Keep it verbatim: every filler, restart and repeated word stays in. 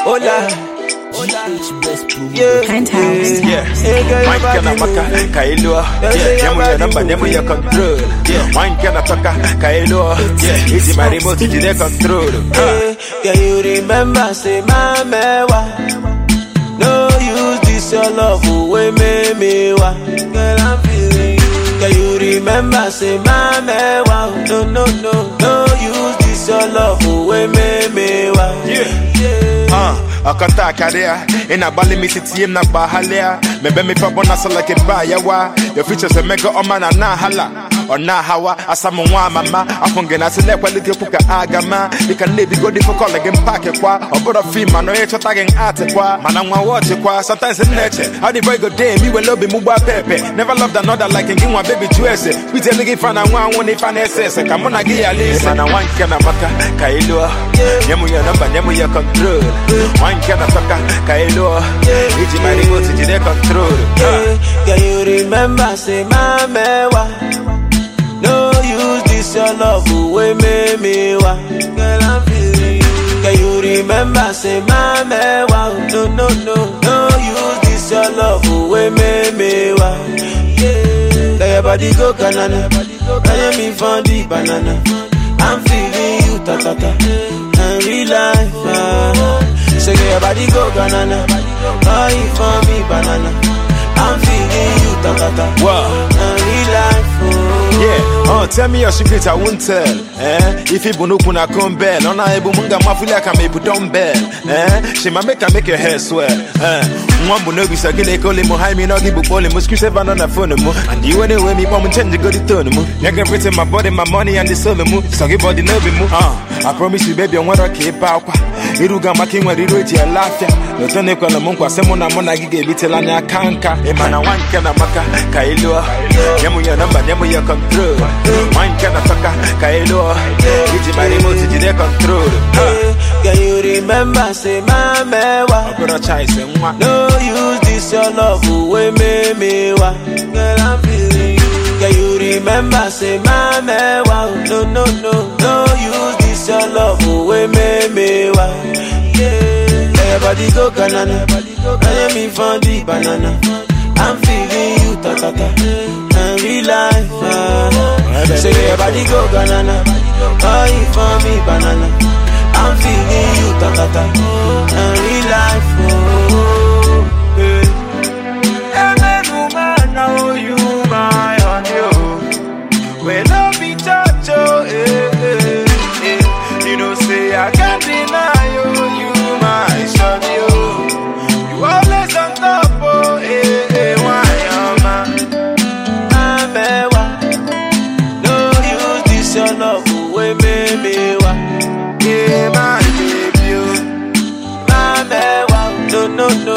Hola. Yeah, Penthouse. Yeah, wine kana maka kailo. Yeah, nemu ya number, nemu ya control. Yeah, wine kana toka kailo. Yeah, easy my remote, you dey control. Yeah, can you remember say my mewa? No use this your love away me me wa. Girl I'm feeling you. Can you remember say my mewa? No no no, no use this your love away me me wa. Yeah, yeah. Uh. Akanta career in a bali me city na bahalia me be me fa bona so like ba yawa your features a mega o man na hala or na hawa asamu wa mama afunge na sele quality puka agama you can live go di for call again pack kwa obodo film man no e chota gen art kwa man nwa watch kwa sometimes in nature how the boy go day me we love mu ba pepe never loved another like in one baby twese we tell nigga fan and one one if an ss come on gi ya listen man one kana maka kailo nyemu ya number nyemu ya control one kana toka kailo iji my remote iji dey control. Can you remember say my mewa? No use this your love away me me wa. Girl I'm feeling you. Can you remember say my mewa? No no no, no use this your love away me me wa. Yeah, let your body go banana, let me find the banana. I'm feeling you ta ta ta, and real life. Ah. Say your body go banana, buy it for me banana. I'm feeling you ta ta ta. Wow, and real life. Oh. Yeah, oh tell me your secret I won't tell. Eh, if you bunu kuna kumbel, ona ebu munga mafuli akame bu dumbbell. Eh, she ma make her make your hair swell. Eh, mwambu no bisa gile kole mo hai mi no gibu pole mo screw seven on the phone mo. And you anyway me mom change go the tone mo. You can pretend my body, my money and the soul mo. So give body no be mo. Ah, I promise you baby I want to keep out. Iruga making wa riroji ya lafia. Lotone kwa na mungu asemo na mona gige bitela nya kanka. Emana wanka na maka kailo. Nyemu ya number, nyemu ya control. Wine kana toka kailo. Iji my remote iji dey control. Can you remember say my mewa? Ogoro chai se nwa. No use this your love away me me wa. Girl I'm feeling you. Can you remember say my mewa? No no no, no use this your love away me me wa. Yeah, let your body go banana, let me find the banana. I'm feeling you ta ta ta, and real life. Ah. Say your body go banana, buy it for me banana. I'm feeling you ta ta ta, and real life. Oh, hey. And then woman now you my honey, we love each other. Eh, eh, eh. You know say I can't deny you, you my shawty. Oh, you always on top. Oh, eh, eh, why am I? My mewa, no use this your love away me me wa. Yeah, my baby. My mewa, no no no.